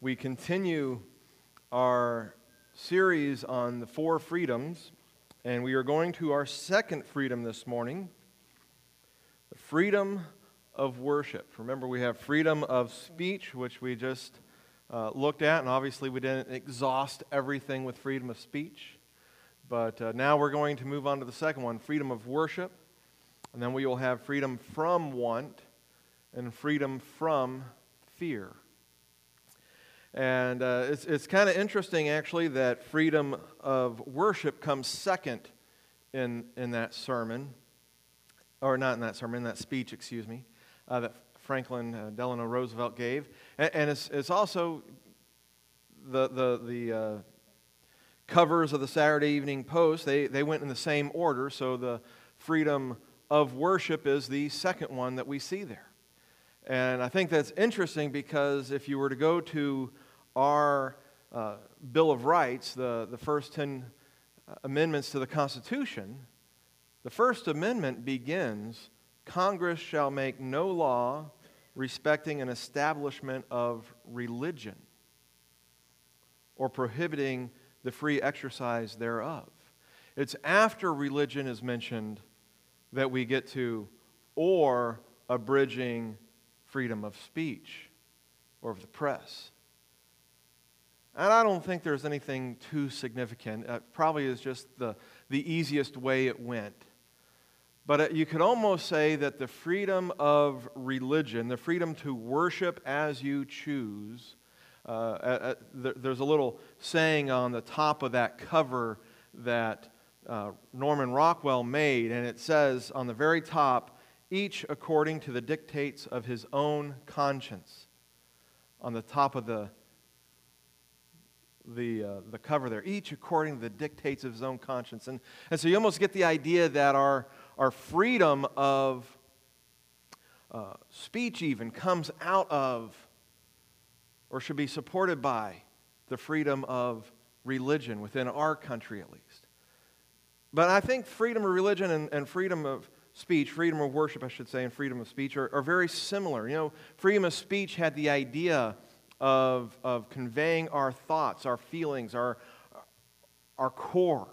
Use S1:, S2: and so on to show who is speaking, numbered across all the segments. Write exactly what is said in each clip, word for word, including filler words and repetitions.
S1: we continue our series on the four freedoms, and we are going to our second freedom this morning, the freedom of worship. Remember, we have freedom of speech, which we just uh, looked at, and obviously we didn't exhaust everything with freedom of speech, but uh, now we're going to move on to the second one, freedom of worship, and then we will have freedom from want and freedom from fear. And uh, it's, it's kind of interesting, actually, that freedom of worship comes second in, in that sermon, or not in that sermon, in that speech, excuse me, uh, that Franklin uh, Delano Roosevelt gave. And, and it's, it's also the, the, the uh, covers of the Saturday Evening Post, they, they went in the same order, so the freedom of worship is the second one that we see there. And I think that's interesting because if you were to go to our uh, Bill of Rights, the, the first ten amendments to the Constitution, the First Amendment begins, Congress shall make no law respecting an establishment of religion or prohibiting the free exercise thereof. It's after religion is mentioned that we get to, or abridging freedom of speech or of the press. And I don't think there's anything too significant. It probably is just the, the easiest way it went. But it, you could almost say that the freedom of religion, the freedom to worship as you choose, uh, uh, there, there's a little saying on the top of that cover that uh, Norman Rockwell made, and it says on the very top, each according to the dictates of his own conscience. On the top of the the uh, the cover there, each according to the dictates of his own conscience. And, and so you almost get the idea that our, our freedom of uh, speech even comes out of, or should be supported by, the freedom of religion within our country at least. But I think freedom of religion and, and freedom of speech, freedom of worship, I should say, and freedom of speech are, are very similar. You know, freedom of speech had the idea of, of conveying our thoughts, our feelings, our, our core.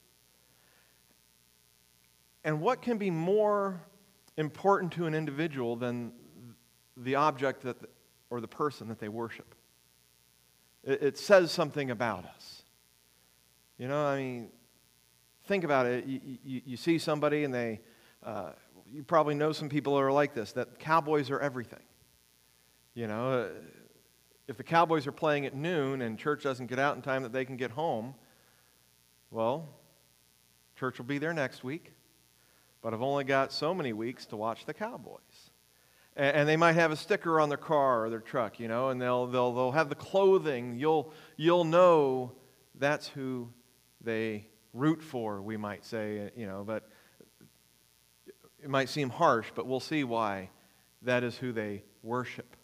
S1: And what can be more important to an individual than the object that, or the person that they worship? It, it says something about us. You know, I mean, think about it. You, you, you see somebody and they Uh, you probably know some people that are like this, that Cowboys are everything. You know, uh, if the Cowboys are playing at noon and church doesn't get out in time that they can get home, well, church will be there next week, but I've only got so many weeks to watch the Cowboys. And, and they might have a sticker on their car or their truck, you know, and they'll they'll they'll have the clothing. You'll you'll know that's who they root for, we might say, you know, but it might seem harsh, but we'll see why that is who they worship.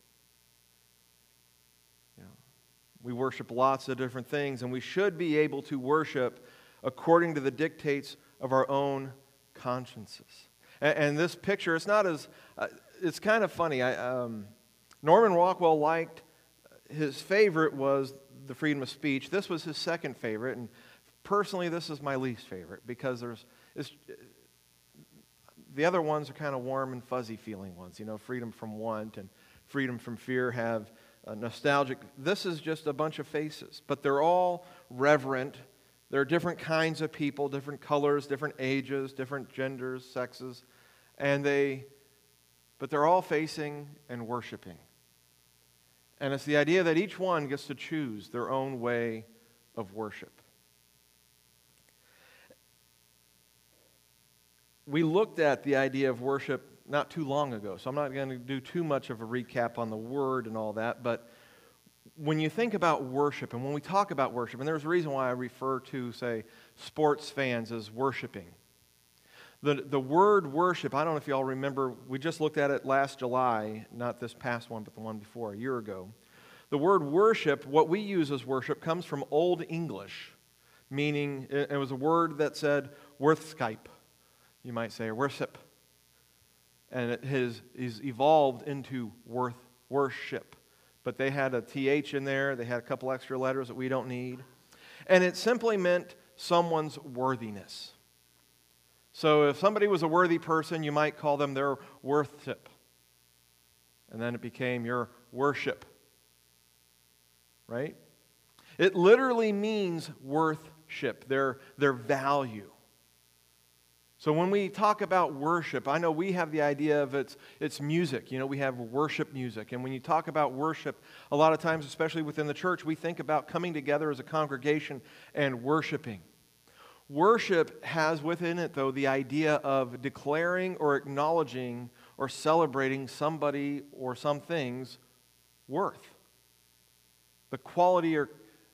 S1: You know, we worship lots of different things, and we should be able to worship according to the dictates of our own consciences. And, and this picture, it's not as, uh, it's kind of funny. I, um, Norman Rockwell liked, his favorite was the freedom of speech. This was his second favorite, and personally, this is my least favorite because there's, it's, the other ones are kind of warm and fuzzy feeling ones. You know, freedom from want and freedom from fear have uh, nostalgic. This is just a bunch of faces, but they're all reverent. There are different kinds of people, different colors, different ages, different genders, sexes, and they, but they're all facing and worshiping. And it's the idea that each one gets to choose their own way of worship. We looked at the idea of worship not too long ago, so I'm not going to do too much of a recap on the word and all that, but when you think about worship, and when we talk about worship, and there's a reason why I refer to, say, sports fans as worshiping. The, the word worship, I don't know if you all remember, we just looked at it last July, not this past one, but the one before, a year ago. The word worship, what we use as worship, comes from Old English, meaning it, it was a word that said worthskype. You might say, worship. And it has is evolved into worth, worship. but they had a T H in there. They had a couple extra letters that we don't need. And it simply meant someone's worthiness. So if somebody was a worthy person, you might call them their worthship. And then it became your worship. Right? It literally means worthship, their, their value. So when we talk about worship, I know we have the idea of it's, it's music. You know, we have worship music. And when you talk about worship, a lot of times, especially within the church, we think about coming together as a congregation and worshiping. Worship has within it, though, the idea of declaring or acknowledging or celebrating somebody or some thing's worth. The quality or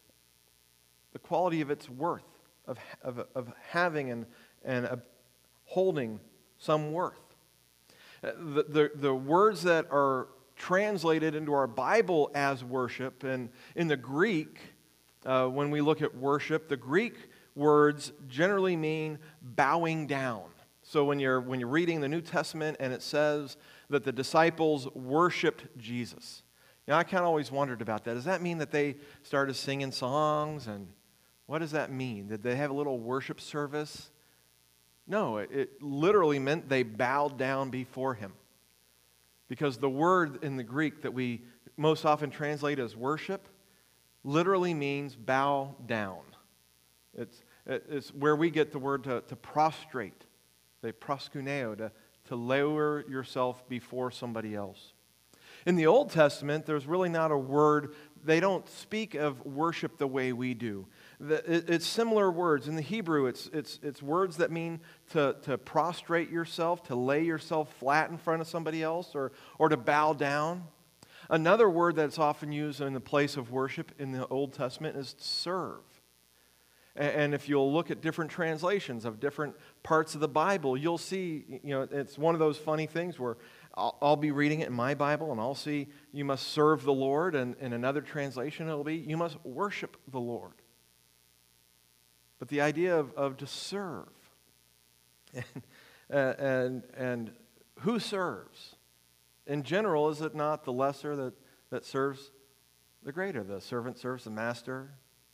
S1: the quality of its worth, of, of, of having and, and uh, holding some worth. The, the, the words that are translated into our Bible as worship, and in the Greek, uh, when we look at worship, the Greek words generally mean bowing down. So when you're, when you're reading the New Testament and it says that the disciples worshiped Jesus, you know, I kind of always wondered about that. Does that mean that they started singing songs? And what does that mean? Did they have a little worship service? No, it, it literally meant they bowed down before Him. Because the word in the Greek that we most often translate as worship literally means bow down. It's, it's where we get the word to, to prostrate, they proskuneo, to, to lower yourself before somebody else. In the Old Testament, there's really not a word, they don't speak of worship the way we do. It's similar words. In the Hebrew, it's, it's, it's words that mean to, to prostrate yourself, to lay yourself flat in front of somebody else, or, or to bow down. Another word that's often used in the place of worship in the Old Testament is serve. And if you'll look at different translations of different parts of the Bible, you'll see, you know, it's one of those funny things where I'll, I'll be reading it in my Bible and I'll see, you must serve the Lord, and in another translation it'll be, you must worship the Lord. But the idea of, of to serve, and, and, and who serves? In general, is it not the lesser that, that serves the greater? The servant serves the master.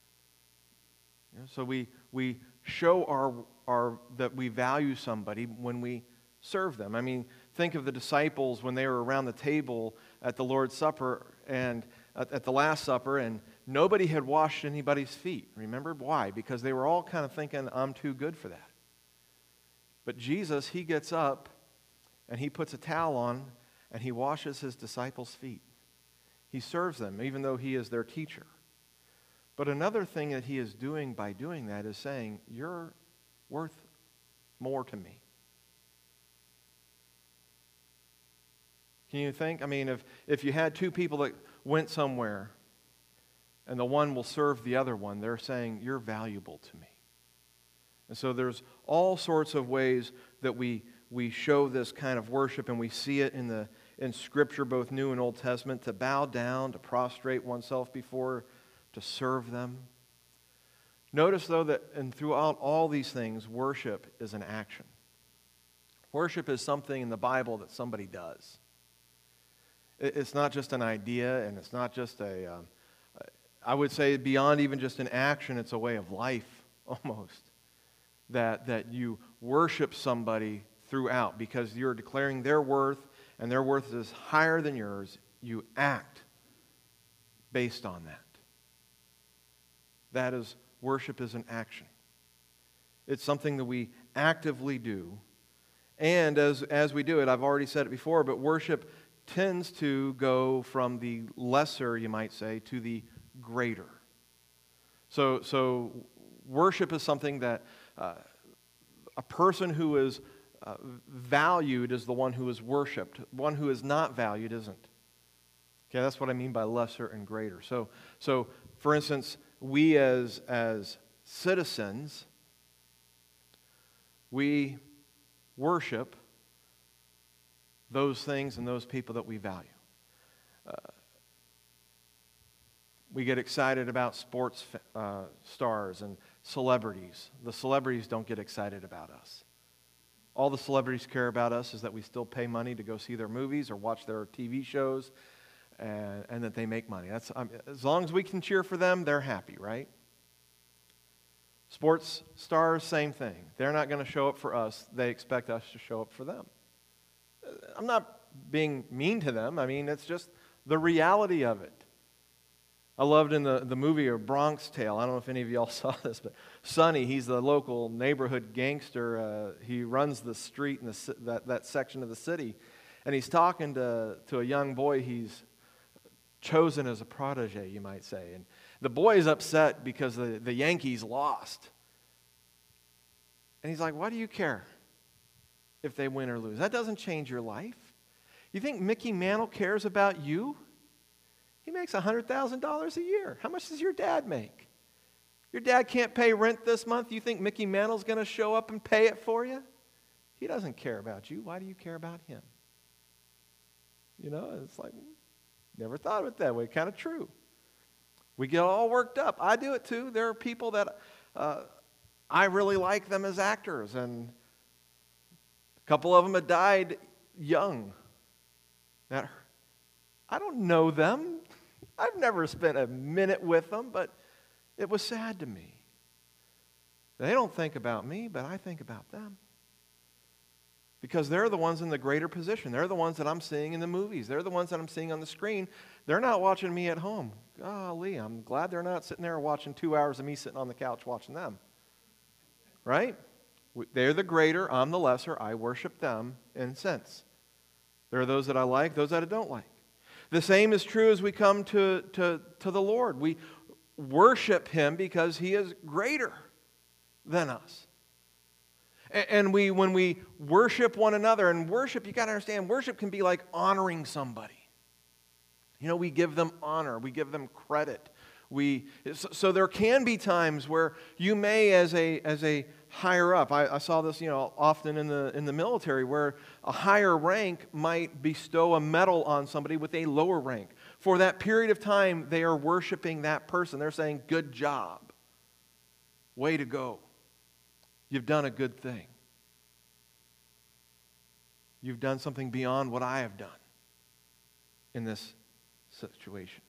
S1: You know, so we, we show our, our, that we value somebody when we serve them. I mean, think of the disciples when they were around the table at the Lord's Supper and at, at the Last Supper, and nobody had washed anybody's feet. Remember? Why? Because they were all kind of thinking, I'm too good for that. But Jesus, He gets up and He puts a towel on and He washes His disciples' feet. He serves them, even though He is their teacher. But another thing that He is doing by doing that is saying, you're worth more to me. Can you think? I mean, if, if you had two people that went somewhere and the one will serve the other one, they're saying, you're valuable to me. And so there's all sorts of ways that we, we show this kind of worship, and we see it in, the, in Scripture, both New and Old Testament, to bow down, to prostrate oneself before, to serve them. Notice, though, that and throughout all these things, worship is an action. Worship is something in the Bible that somebody does. It's not just an idea, and it's not just a, um, I would say beyond even just an action, it's a way of life almost. That, that you worship somebody throughout because you're declaring their worth, and their worth is higher than yours. You act based on that. That is, worship is an action. It's something that we actively do. And as, as we do it, I've already said it before, but worship tends to go from the lesser, you might say, to the greater. So, so worship is something that uh, a person who is uh, valued is the one who is worshipped. One who is not valued isn't. Okay, that's what I mean by lesser and greater. So, so for instance, we as, as citizens, we worship those things and those people that we value. Uh, we get excited about sports uh, stars and celebrities. The celebrities don't get excited about us. All the celebrities care about us is that we still pay money to go see their movies or watch their T V shows. and, and that they make money. That's um, as long as we can cheer for them, they're happy, right? Sports stars, same thing. They're not going to show up for us. They expect us to show up for them. I'm not being mean to them. I mean, it's just the reality of it. I loved in the, the movie A Bronx Tale, I don't know if any of y'all saw this, but Sonny, he's the local neighborhood gangster. Uh, he runs the street in the, that, that section of the city, and he's talking to, to a young boy he's chosen as a protege, you might say. And the boy is upset because the, the Yankees lost. And he's like, why do you care if they win or lose? That doesn't change your life. You think Mickey Mantle cares about you? He makes one hundred thousand dollars a year. How much does your dad make? Your dad can't pay rent this month. You think Mickey Mantle's going to show up and pay it for you? He doesn't care about you. Why do you care about him? You know, it's like, never thought of it that way. Kind of true. We get all worked up. I do it too. There are people that uh, I really like them as actors, and a couple of them have died young. That I don't know them. I've never spent a minute with them, but it was sad to me. They don't think about me, but I think about them. Because they're the ones in the greater position. They're the ones that I'm seeing in the movies. They're the ones that I'm seeing on the screen. They're not watching me at home. Golly, I'm glad they're not sitting there watching two hours of me sitting on the couch watching them. Right? They're the greater, I'm the lesser. I worship them in a sense. There are those that I like, those that I don't like. The same is true as we come to, to, to the Lord. We worship Him because He is greater than us. And we, when we worship one another, and worship, you got to understand, worship can be like honoring somebody. You know, we give them honor, we give them credit. We, so there can be times where you may, as a as a higher up, I, I saw this, you know, often in the in the military, where a higher rank might bestow a medal on somebody with a lower rank. For that period of time, they are worshiping that person. They're saying, "Good job, way to go. You've done a good thing. You've done something beyond what I have done in this situation."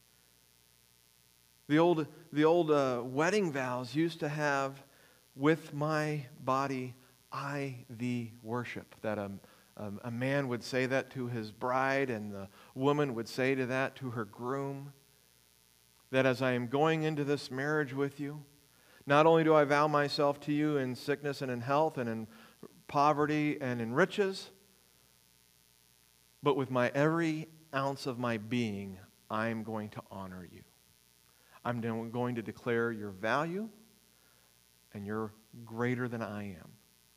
S1: The old, the old uh, wedding vows used to have, "With my body, I thee worship." That a, a, a man would say that to his bride, and the woman would say to that to her groom. That as I am going into this marriage with you, not only do I vow myself to you in sickness and in health and in poverty and in riches, but with my every ounce of my being, I am going to honor you. I'm going to declare your value, and you're greater than I am.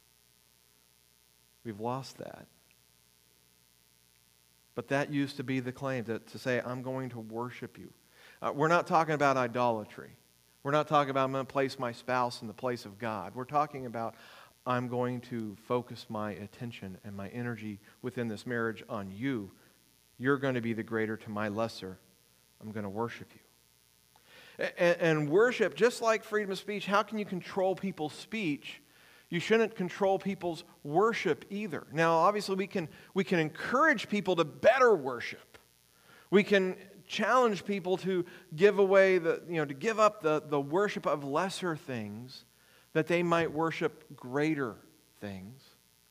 S1: We've lost that. But that used to be the claim, to, to say, I'm going to worship you. Uh, we're not talking about idolatry. We're not talking about I'm going to place my spouse in the place of God. We're talking about I'm going to focus my attention and my energy within this marriage on you. You're going to be the greater to my lesser. I'm going to worship you. And, and worship, just like freedom of speech, how can you control people's speech? You shouldn't control people's worship either. Now, obviously, we can, we can encourage people to better worship. We can challenge people to give away the, you know, to give up the, the worship of lesser things that they might worship greater things.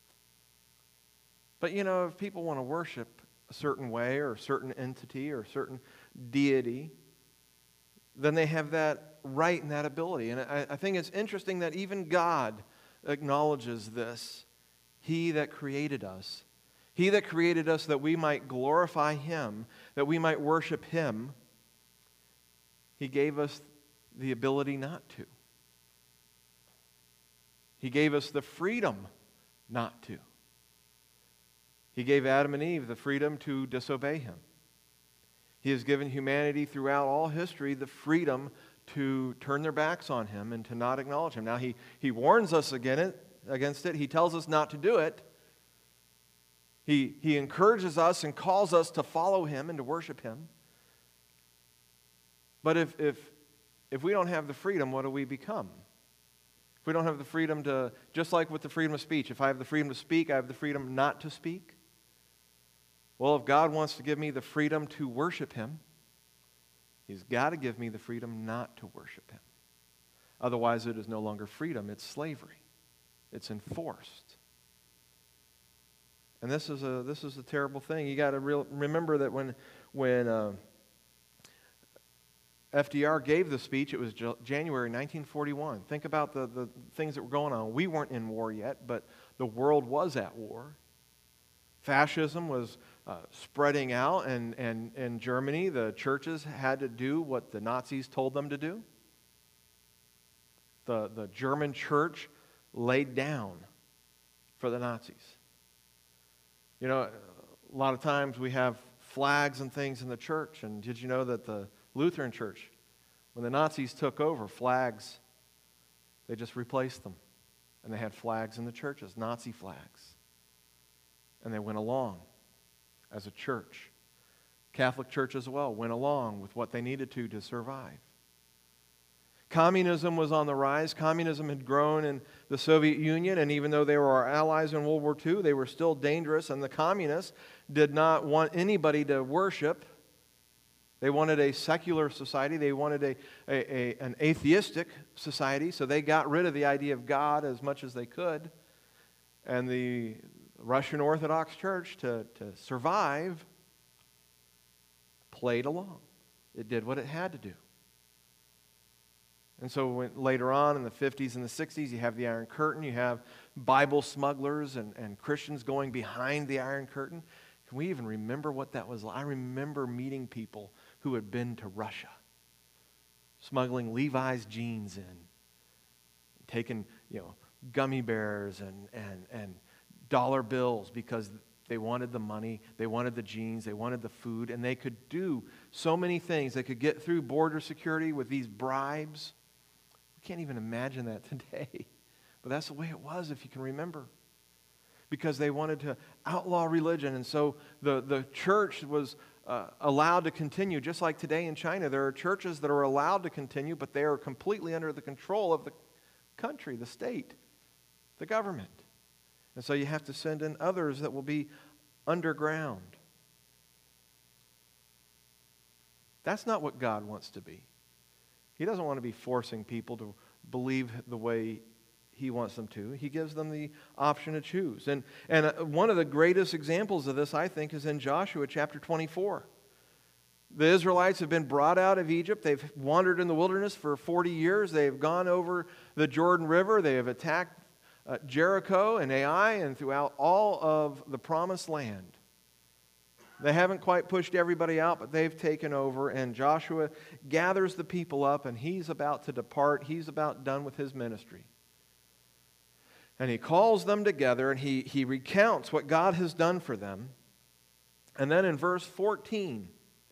S1: But, you know, if people want to worship a certain way or a certain entity or a certain deity, then they have that right and that ability. And I, I think it's interesting that even God acknowledges this. He that created us, He that created us that we might glorify Him, that we might worship Him, He gave us the ability not to. He gave us the freedom not to. He gave Adam and Eve the freedom to disobey Him. He has given humanity throughout all history the freedom to turn their backs on Him and to not acknowledge Him. Now, He, he warns us against it, against it. He tells us not to do it. He, he encourages us and calls us to follow Him and to worship Him. But if, if, if we don't have the freedom, what do we become? If we don't have the freedom to, just like with the freedom of speech, if I have the freedom to speak, I have the freedom not to speak. Well, if God wants to give me the freedom to worship Him, He's got to give me the freedom not to worship Him. Otherwise, it is no longer freedom, it's slavery. It's enforced. And this is a this is a terrible thing. You got to real, remember that when when uh, F D R gave the speech, it was January nineteen forty-one. Think about the, the things that were going on. We weren't in war yet, but the world was at war. Fascism was uh, spreading out, and, and in Germany, the churches had to do what the Nazis told them to do. The, the German church laid down for the Nazis. You know, a lot of times we have flags and things in the church, and did you know that the Lutheran church, when the Nazis took over, flags, they just replaced them. And they had flags in the churches, Nazi flags. And they went along as a church. Catholic Church as well went along with what they needed to to survive. Communism was on the rise. Communism had grown in the Soviet Union, and even though they were our allies in World War Two, they were still dangerous, and the communists did not want anybody to worship. They wanted a secular society. They wanted a, a, a, an atheistic society, so they got rid of the idea of God as much as they could. And the Russian Orthodox Church, to, to survive, played along. It did what it had to do. And so when, later on in the fifties and the sixties, you have the Iron Curtain. You have Bible smugglers and, and Christians going behind the Iron Curtain. Can we even remember what that was like? I remember meeting people who had been to Russia, smuggling Levi's jeans in, taking, you know, gummy bears and, and, and dollar bills because they wanted the money, they wanted the jeans, they wanted the food, and they could do so many things. They could get through border security with these bribes. We can't even imagine that today. But that's the way it was, if you can remember. Because they wanted to outlaw religion. And so the, the church was uh, allowed to continue. Just like today in China, there are churches that are allowed to continue, but they are completely under the control of the country, the state, the government. And so you have to send in others that will be underground. That's not what God wants to be. He doesn't want to be forcing people to believe the way He wants them to. He gives them the option to choose. And, and one of the greatest examples of this, I think, is in Joshua chapter twenty-four. The Israelites have been brought out of Egypt. They've wandered in the wilderness for forty years. They've gone over the Jordan River. They have attacked uh, Jericho and Ai and throughout all of the promised land. They haven't quite pushed everybody out, but they've taken over, and Joshua gathers the people up, and he's about to depart. He's about done with his ministry. And he calls them together, and he, he recounts what God has done for them. And then in verse fourteen,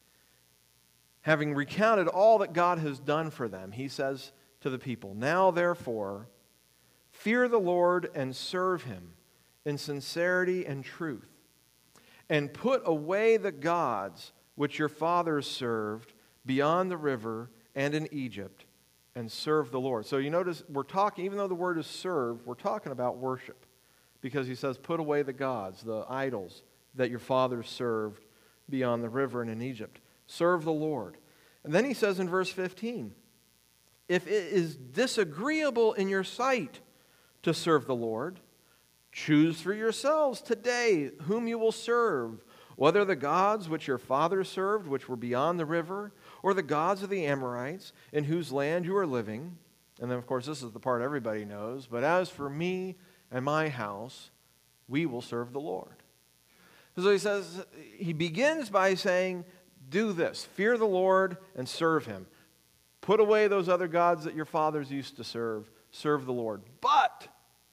S1: having recounted all that God has done for them, he says to the people, "Now therefore, fear the Lord and serve Him in sincerity and truth. And put away the gods which your fathers served beyond the river and in Egypt, and serve the Lord." So you notice we're talking, even though the word is serve, we're talking about worship. Because he says, put away the gods, the idols that your fathers served beyond the river and in Egypt. Serve the Lord. And then he says in verse fifteen, if it is disagreeable in your sight to serve the Lord, choose for yourselves today whom you will serve, whether the gods which your fathers served, which were beyond the river, or the gods of the Amorites, in whose land you are living. And then, of course, this is the part everybody knows. But as for me and my house, we will serve the Lord. So he says, he begins by saying, do this. Fear the Lord and serve Him. Put away those other gods that your fathers used to serve. Serve the Lord. But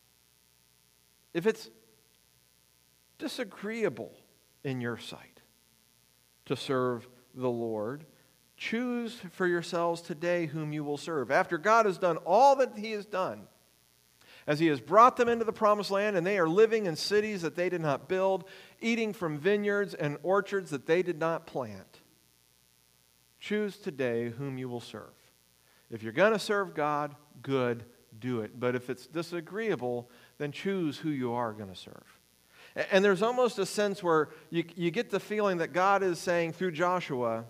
S1: if it's disagreeable in your sight to serve the Lord, choose for yourselves today whom you will serve. After God has done all that He has done, as He has brought them into the promised land, and they are living in cities that they did not build, eating from vineyards and orchards that they did not plant, choose today whom you will serve. If you're going to serve God, good, do it. But if it's disagreeable, then choose who you are going to serve. And there's almost a sense where you, you get the feeling that God is saying through Joshua,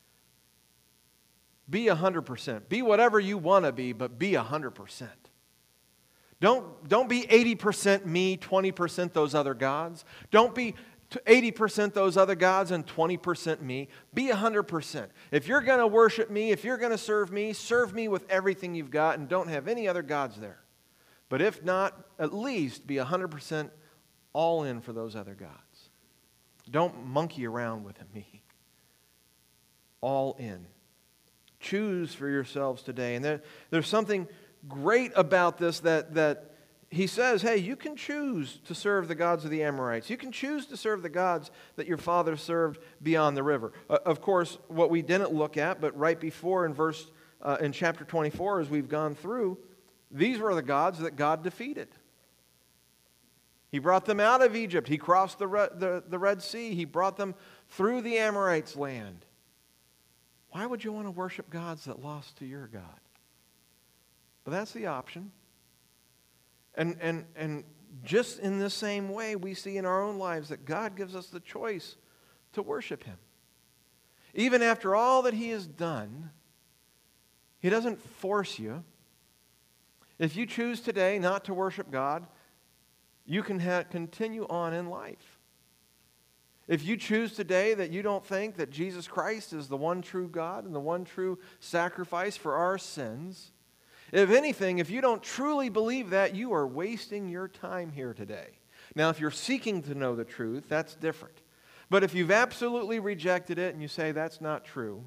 S1: be one hundred percent. Be whatever you want to be, but be one hundred percent. Don't, don't be eighty percent me, twenty percent those other gods. Don't be eighty percent those other gods and twenty percent me. Be one hundred percent. If you're going to worship me, if you're going to serve me, serve me with everything you've got and don't have any other gods there. But if not, at least be one hundred percent all in for those other gods. Don't monkey around with me. All in. Choose for yourselves today. And there, there's something great about this that, that he says, hey, you can choose to serve the gods of the Amorites. You can choose to serve the gods that your father served beyond the river. Uh, of course, what we didn't look at, but right before in verse uh, in chapter twenty-four, as we've gone through, these were the gods that God defeated. He brought them out of Egypt. He crossed the, Re- the, the Red Sea. He brought them through the Amorites' land. Why would you want to worship gods that lost to your God? But that's the option. And, and, and just in the same way, we see in our own lives that God gives us the choice to worship Him. Even after all that He has done, He doesn't force you. If you choose today not to worship God, you can ha- continue on in life. If you choose today that you don't think that Jesus Christ is the one true God and the one true sacrifice for our sins, if anything, if you don't truly believe that, you are wasting your time here today. Now, if you're seeking to know the truth, that's different. But if you've absolutely rejected it and you say that's not true,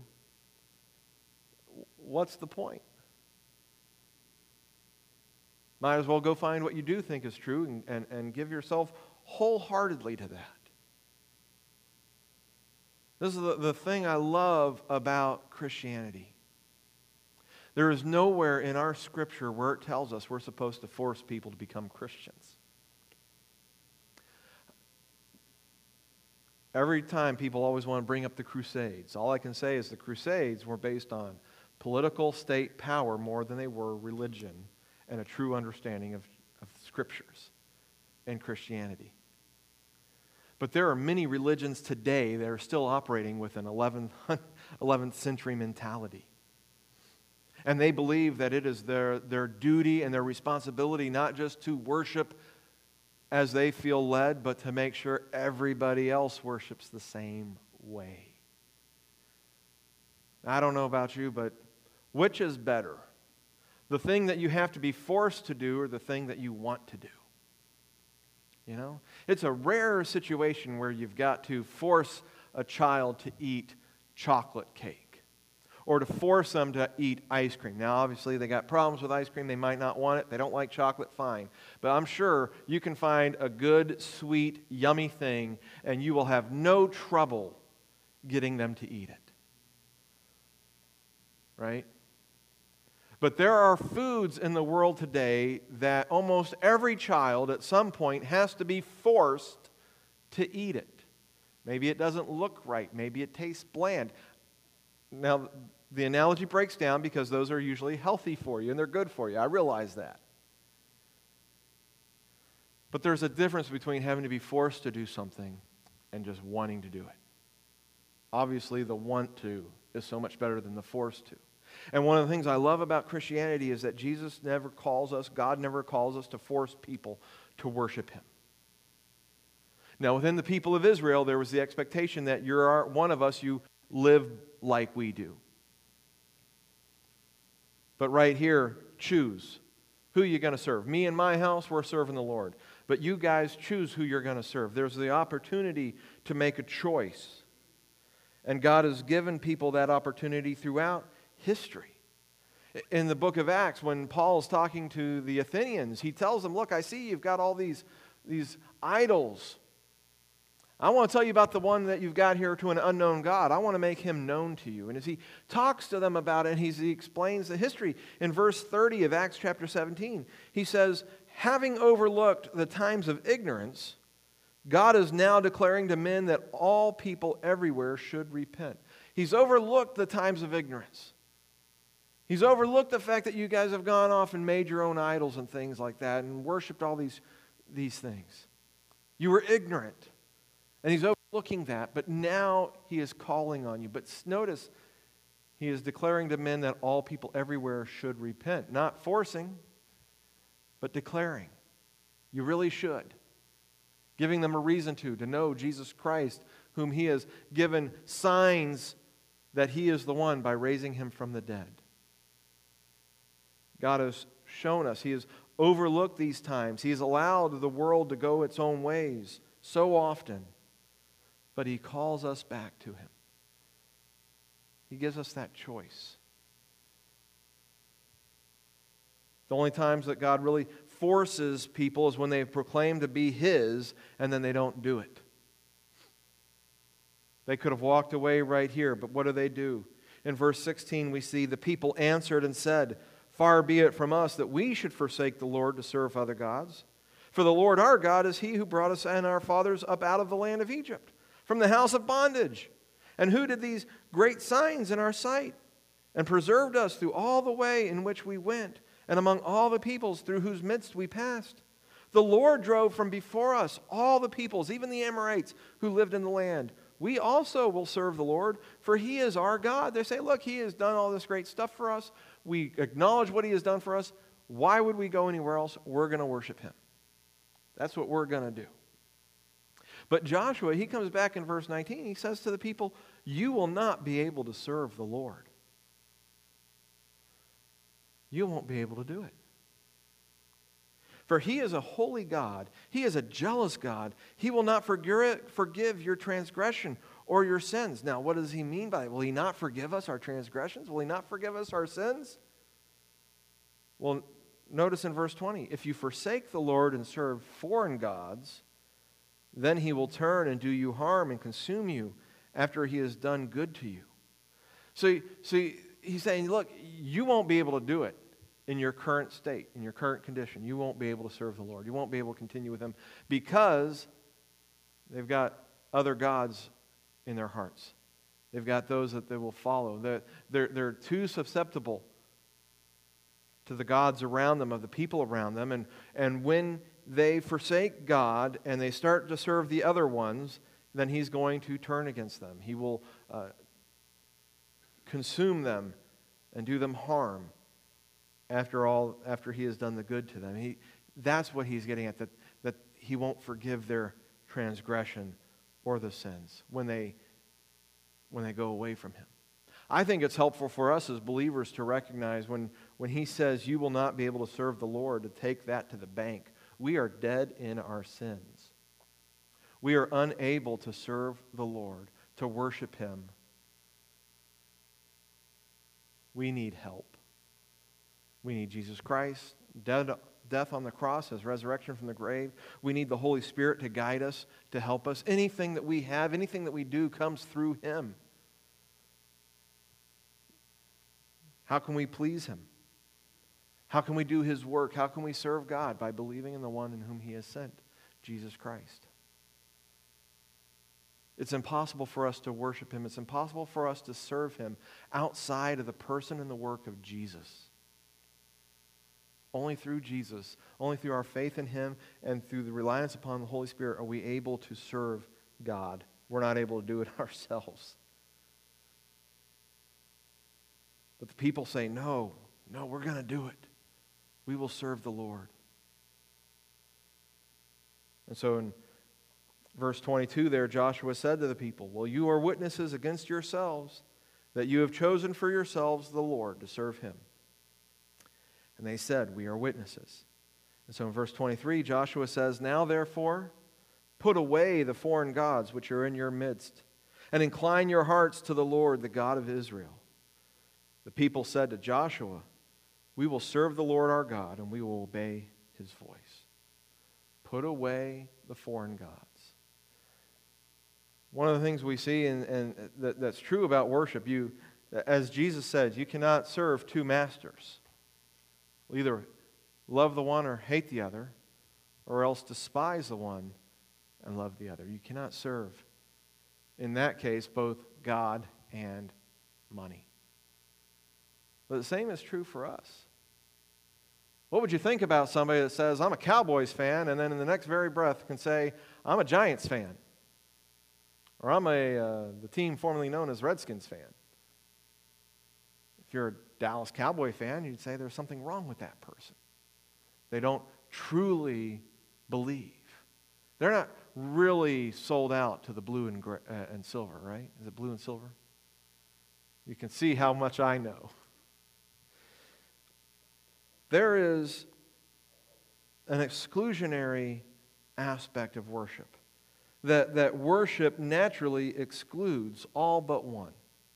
S1: what's the point? Might as well go find what you do think is true and, and, and give yourself wholeheartedly to that. This is the, the thing I love about Christianity. There is nowhere in our Scripture where it tells us we're supposed to force people to become Christians. Every time people always want to bring up the Crusades. All I can say is the Crusades were based on political state power more than they were religion and a true understanding of, of Scriptures and Christianity. But there are many religions today that are still operating with an eleventh, eleventh century mentality. And they believe that it is their, their duty and their responsibility not just to worship as they feel led, but to make sure everybody else worships the same way. I don't know about you, but which is better? The thing that you have to be forced to do or the thing that you want to do? You know? It's a rare situation where you've got to force a child to eat chocolate cake or to force them to eat ice cream. Now, obviously, they got problems with ice cream. They might not want it. They don't like chocolate, fine. But I'm sure you can find a good, sweet, yummy thing, and you will have no trouble getting them to eat it. Right? But there are foods in the world today that almost every child at some point has to be forced to eat it. Maybe it doesn't look right. Maybe it tastes bland. Now, the analogy breaks down because those are usually healthy for you and they're good for you. I realize that. But there's a difference between having to be forced to do something and just wanting to do it. Obviously, the want to is so much better than the forced to. And one of the things I love about Christianity is that Jesus never calls us, God never calls us to force people to worship Him. Now, within the people of Israel, there was the expectation that you're one of us, you live like we do. But right here, choose who you're going to serve. Me and my house, we're serving the Lord. But you guys choose who you're going to serve. There's the opportunity to make a choice. And God has given people that opportunity throughout history. In the book of Acts, when Paul's talking to the Athenians, he tells them, look, I see you've got all these, these idols. I want to tell you about the one that you've got here to an unknown God. I want to make Him known to you. And as he talks to them about it, he explains the history. In verse thirty of Acts chapter seventeen, he says, having overlooked the times of ignorance, God is now declaring to men that all people everywhere should repent. He's overlooked the times of ignorance. He's overlooked the fact that you guys have gone off and made your own idols and things like that and worshiped all these, these things. You were ignorant. And he's overlooking that, but now he is calling on you. But notice, he is declaring to men that all people everywhere should repent. Not forcing, but declaring. You really should. Giving them a reason to, to know Jesus Christ, whom he has given signs that he is the one by raising him from the dead. God has shown us. He has overlooked these times. He has allowed the world to go its own ways so often. But he calls us back to him. He gives us that choice. The only times that God really forces people is when they proclaim to be his and then they don't do it. They could have walked away right here, but what do they do? In verse sixteen we see the people answered and said, "Far be it from us that we should forsake the Lord to serve other gods. For the Lord our God is he who brought us and our fathers up out of the land of Egypt, from the house of bondage. And who did these great signs in our sight, and preserved us through all the way in which we went, and among all the peoples through whose midst we passed? The Lord drove from before us all the peoples, even the Amorites who lived in the land. We also will serve the Lord, for he is our God." They say, look, he has done all this great stuff for us. We acknowledge what he has done for us. Why would we go anywhere else? We're going to worship him. That's what we're going to do. But Joshua, he comes back in verse nineteen. He says to the people, "You will not be able to serve the Lord. You won't be able to do it. For he is a holy God. He is a jealous God. He will not forgive your transgression or your sins." Now, what does he mean by it? Will he not forgive us our transgressions? Will he not forgive us our sins? Well, notice in verse twenty, "If you forsake the Lord and serve foreign gods, then he will turn and do you harm and consume you after he has done good to you." So, so he's saying, look, you won't be able to do it in your current state, in your current condition. You won't be able to serve the Lord. You won't be able to continue with him because they've got other gods in their hearts. They've got those that they will follow. They're, they're, they're too susceptible to the gods around them, of the people around them. And, and when they forsake God and they start to serve the other ones, then he's going to turn against them. He will uh, consume them and do them harm after all, after he has done the good to them. He, that's what he's getting at, that, that he won't forgive their transgression or the sins when they, when they go away from him. I think it's helpful for us as believers to recognize when, when he says you will not be able to serve the Lord, to take that to the bank. We are dead in our sins. We are unable to serve the Lord, to worship him. We need help. We need Jesus Christ, dead, death on the cross, his resurrection from the grave. We need the Holy Spirit to guide us, to help us. Anything that we have, anything that we do comes through him. How can we please him? How can we do his work? How can we serve God? By believing in the one in whom he has sent, Jesus Christ. It's impossible for us to worship him. It's impossible for us to serve him outside of the person and the work of Jesus. Only through Jesus, only through our faith in him and through the reliance upon the Holy Spirit are we able to serve God. We're not able to do it ourselves. But the people say, no, no, we're going to do it. We will serve the Lord. And so in verse twenty-two there, Joshua said to the people, "Well, you are witnesses against yourselves that you have chosen for yourselves the Lord to serve him." And they said, "We are witnesses." And so in verse twenty-three, Joshua says, "Now therefore, put away the foreign gods which are in your midst, and incline your hearts to the Lord, the God of Israel." The people said to Joshua, "We will serve the Lord our God, and we will obey his voice." Put away the foreign gods. One of the things we see, and, and that, that's true about worship, you, as Jesus said, you cannot serve two masters. Well, either love the one or hate the other, or else despise the one and love the other. You cannot serve, in that case, both God and money. But the same is true for us. What would you think about somebody that says, I'm a Cowboys fan, and then in the next very breath can say, I'm a Giants fan? Or I'm a uh, the team formerly known as Redskins fan. If you're a Dallas Cowboy fan, you'd say there's something wrong with that person. They don't truly believe. They're not really sold out to the blue and, gray, uh, and silver, right? Is it blue and silver? You can see how much I know. There is an exclusionary aspect of worship. That, that worship naturally excludes all but one.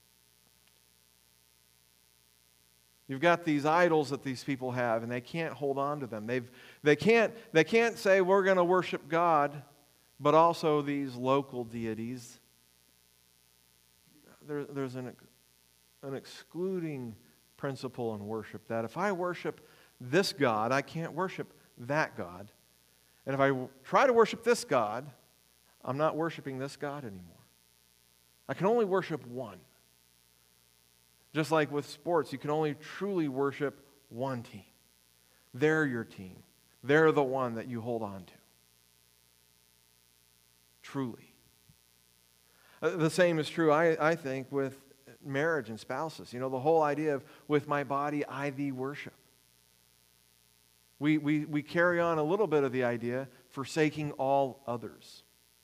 S1: You've got these idols that these people have, and they can't hold on to them. They've, they, can't, they can't say, we're going to worship God, but also these local deities. There, there's an, an excluding principle in worship, that if I worship this God, I can't worship that God. And if I try to worship this God, I'm not worshiping this God anymore. I can only worship one. Just like with sports, you can only truly worship one team. They're your team. They're the one that you hold on to. Truly. The same is true, I, I think, with marriage and spouses. You know, the whole idea of, with my body, I thee worship. We, we, we carry on a little bit of the idea, forsaking all others.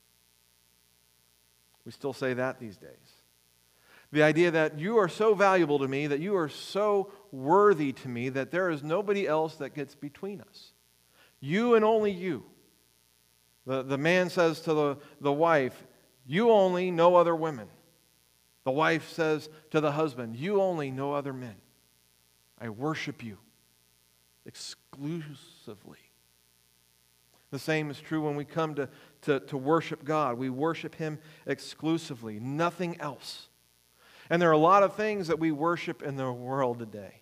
S1: We still say that these days. The idea that you are so valuable to me, that you are so worthy to me, that there is nobody else that gets between us. You and only you. The, the man says to the, the wife, you only, no other women. The wife says to the husband, you only, no other men. I worship you exclusively. The same is true when we come to, to, to worship God. We worship Him exclusively, nothing else. And there are a lot of things that we worship in the world today.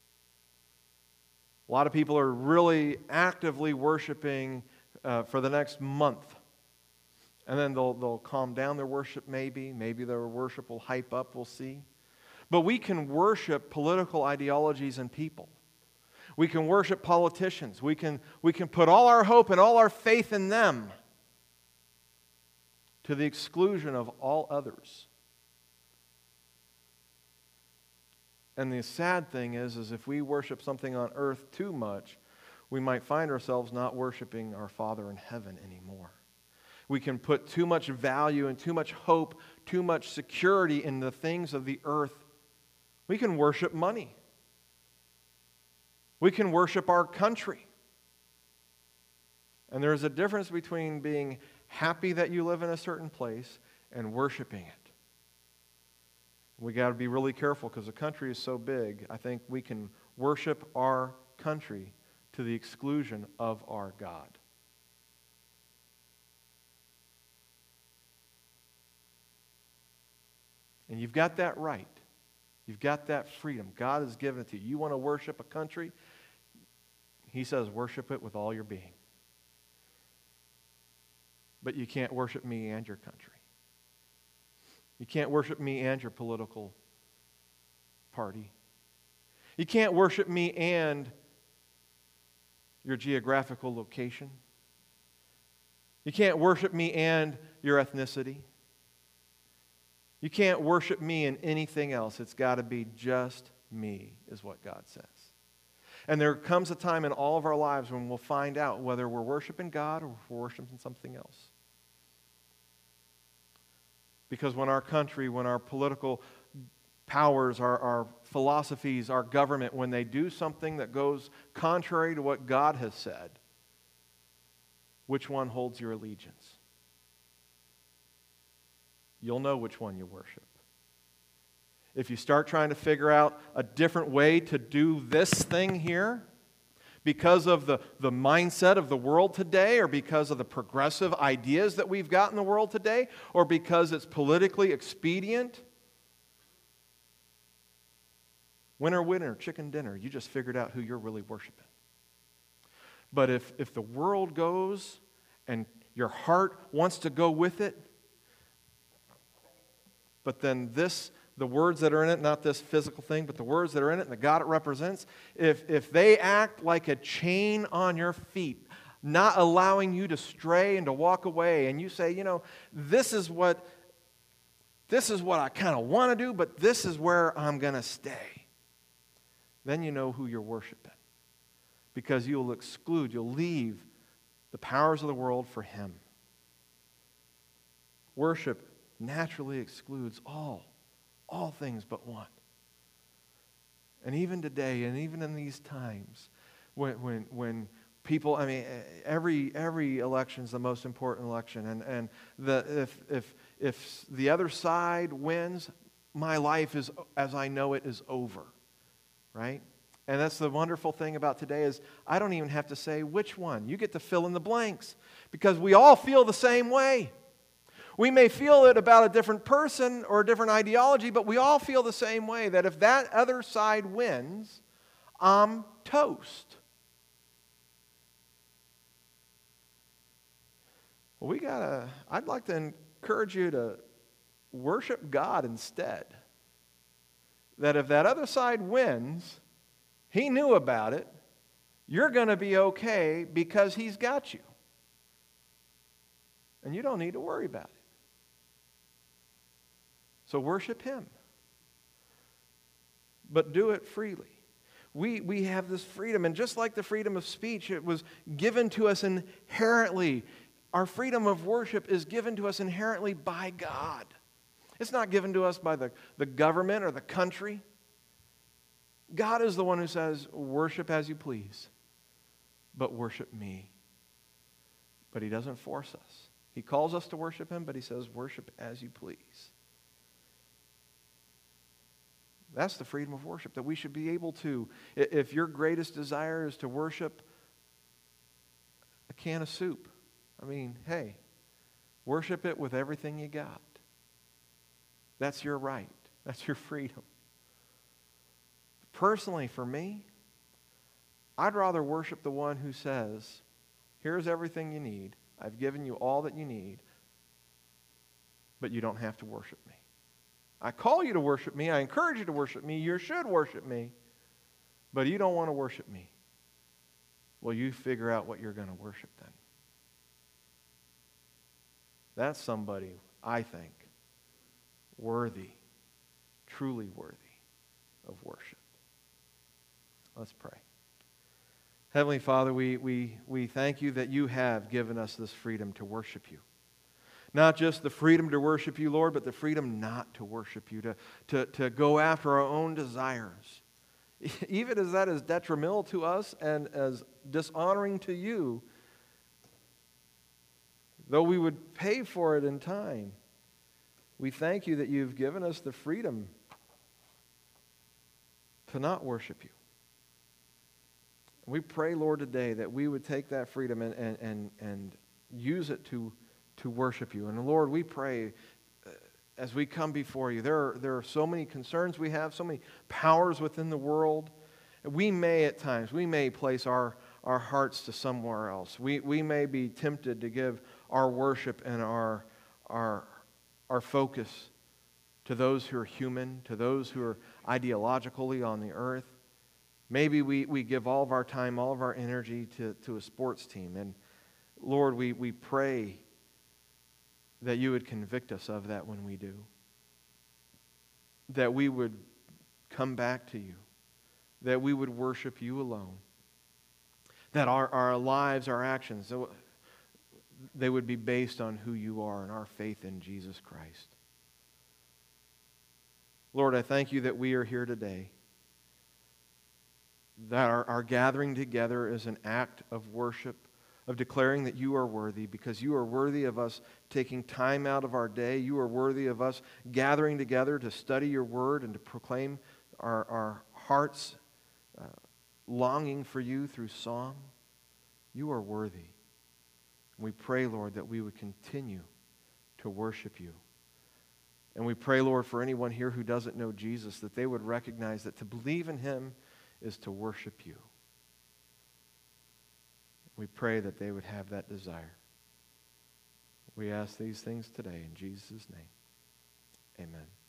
S1: A lot of people are really actively worshiping uh, for the next month. And then they'll, they'll calm down their worship maybe. Maybe their worship will hype up, we'll see. But we can worship political ideologies and people. We can worship politicians. We can, we can put all our hope and all our faith in them to the exclusion of all others. And the sad thing is, is if we worship something on earth too much, we might find ourselves not worshiping our Father in heaven anymore. We can put too much value and too much hope, too much security in the things of the earth. We can worship money. We can worship our country. And there's a difference between being happy that you live in a certain place and worshiping it. We got to be really careful because the country is so big. I think we can worship our country to the exclusion of our God. And you've got that right. You've got that freedom. God has given it to you. You want to worship a country? He says worship it with all your being. But you can't worship me and your country. You can't worship me and your political party. You can't worship me and your geographical location. You can't worship me and your ethnicity. You can't worship me and anything else. It's got to be just me, is what God says. And there comes a time in all of our lives when we'll find out whether we're worshiping God or if we're worshiping something else. Because when our country, when our political powers, our, our philosophies, our government, when they do something that goes contrary to what God has said, which one holds your allegiance? You'll know which one you worship. If you start trying to figure out a different way to do this thing here, because of the, the mindset of the world today, or because of the progressive ideas that we've got in the world today, or because it's politically expedient, winner, winner, chicken dinner, you just figured out who you're really worshiping. But if, if the world goes and your heart wants to go with it, but then this the words that are in it, not this physical thing, but the words that are in it and the God it represents, if, if they act like a chain on your feet, not allowing you to stray and to walk away, and you say, you know, this is what, this is what I kind of want to do, but this is where I'm going to stay, then you know who you're worshiping. Because you'll exclude, you'll leave the powers of the world for Him. Worship naturally excludes all, all things but one. And even today, and even in these times, when when when people, I mean, every every election is the most important election, and and the if if if the other side wins, my life is, as I know it, is over, right? And that's the wonderful thing about today is I don't even have to say which one. You get to fill in the blanks because we all feel the same way. We may feel it about a different person or a different ideology, but we all feel the same way, that if that other side wins, I'm toast. Well, we gotta, I'd like to encourage you to worship God instead. That if that other side wins, He knew about it, you're going to be okay because He's got you. And you don't need to worry about it. So worship Him. But do it freely. We, we have this freedom, and just like the freedom of speech, it was given to us inherently. Our freedom of worship is given to us inherently by God. It's not given to us by the, the government or the country. God is the one who says, worship as you please, but worship me. But He doesn't force us. He calls us to worship Him, but He says, worship as you please. That's the freedom of worship, that we should be able to, if your greatest desire is to worship a can of soup, I mean, hey, worship it with everything you got. That's your right. That's your freedom. Personally, for me, I'd rather worship the one who says, here's everything you need. I've given you all that you need, but you don't have to worship me. I call you to worship me. I encourage you to worship me. You should worship me, but you don't want to worship me. Well, you figure out what you're going to worship then. That's somebody, I think, worthy, truly worthy of worship. Let's pray. Heavenly Father, we, we, we thank you that you have given us this freedom to worship you. Not just the freedom to worship you, Lord, but the freedom not to worship you, to, to, to go after our own desires. Even as that is detrimental to us and as dishonoring to you, though we would pay for it in time, we thank you that you've given us the freedom to not worship you. We pray, Lord, today that we would take that freedom and, and, and, and use it to, to worship you. And Lord, we pray uh, as we come before you, there are, there are so many concerns we have, so many powers within the world. We may at times, we may place our, our hearts to somewhere else. We, we may be tempted to give our worship and our, our, our focus to those who are human, to those who are ideologically on the earth. Maybe we, we give all of our time, all of our energy to, to a sports team. And Lord, we, we pray that you would convict us of that when we do. That we would come back to you. That we would worship you alone. That our, our lives, our actions, they would be based on who you are and our faith in Jesus Christ. Lord, I thank you that we are here today. That our, our gathering together is an act of worship, of declaring that you are worthy, because you are worthy of us taking time out of our day. You are worthy of us gathering together to study your word and to proclaim our, our hearts uh, longing for you through song. You are worthy. We pray, Lord, that we would continue to worship you. And we pray, Lord, for anyone here who doesn't know Jesus, that they would recognize that to believe in him is to worship you. We pray that they would have that desire. We ask these things today in Jesus' name. Amen.